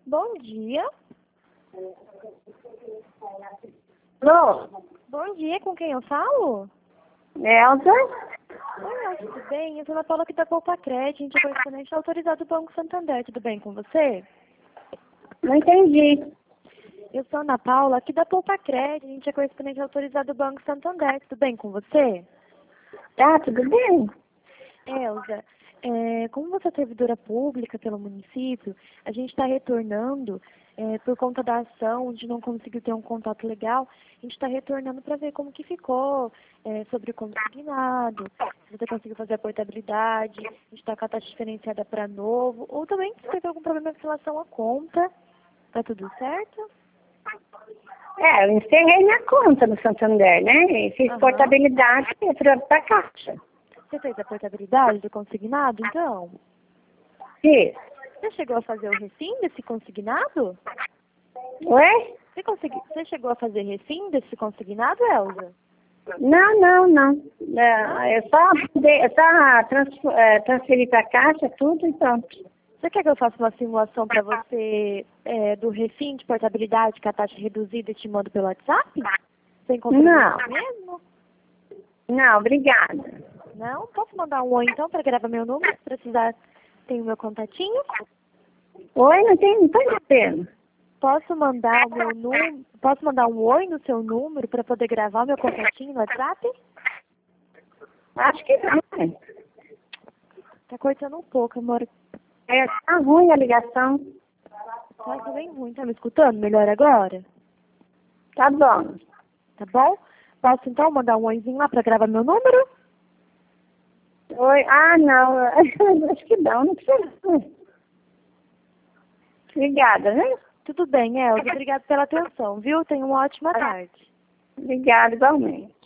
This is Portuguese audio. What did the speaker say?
Bom dia. Alô? Bom dia, com quem eu falo? Elza? Oi, Elza, tudo bem? Eu sou a Paula aqui da Poupa-Cred, a gente é correspondente autorizado do Banco Santander, tudo bem com você? Não entendi. Eu sou a Ana Paula aqui da Poupa-Cred, a gente é correspondente autorizado do Banco Santander, tudo bem com você? Tá, tudo bem? Elza, como você é servidora pública pelo município, a gente está retornando, por conta da ação de não conseguir ter um contato legal, a gente está retornando para ver como que ficou, sobre o consignado, se você conseguiu fazer a portabilidade, a gente está com a taxa diferenciada para novo, ou também se teve algum problema com relação à conta, tá tudo certo? Eu encerrei minha conta no Santander, né? E fiz Aham. portabilidade e fui pra caixa. Você fez a portabilidade do consignado, então? Fiz. Você chegou a fazer o refim desse consignado? Oi? Você chegou a fazer refim desse consignado, Elza? Não. Eu só transferi pra caixa tudo e pronto. Você quer que eu faça uma simulação para você do refim de portabilidade com a taxa reduzida e te mando pelo WhatsApp? Sem compromisso mesmo? Não, obrigada. Não? Posso mandar um oi então para gravar meu número? Se precisar, tem o meu contatinho. Oi, não tô entendendo. Posso mandar o meu número? Posso mandar um oi no seu número para poder gravar o meu contatinho no WhatsApp? Acho que não. Tá cortando um pouco, amor. Tá ruim a ligação. Tá bem ruim. Tá me escutando melhor agora? Tá bom. Tá bom? Posso então mandar um oizinho lá para gravar meu número? Oi, não. Acho que não precisa. Obrigada, né? Tudo bem, Elza. Obrigada pela atenção, viu? Tenha uma ótima tarde. Obrigada, igualmente.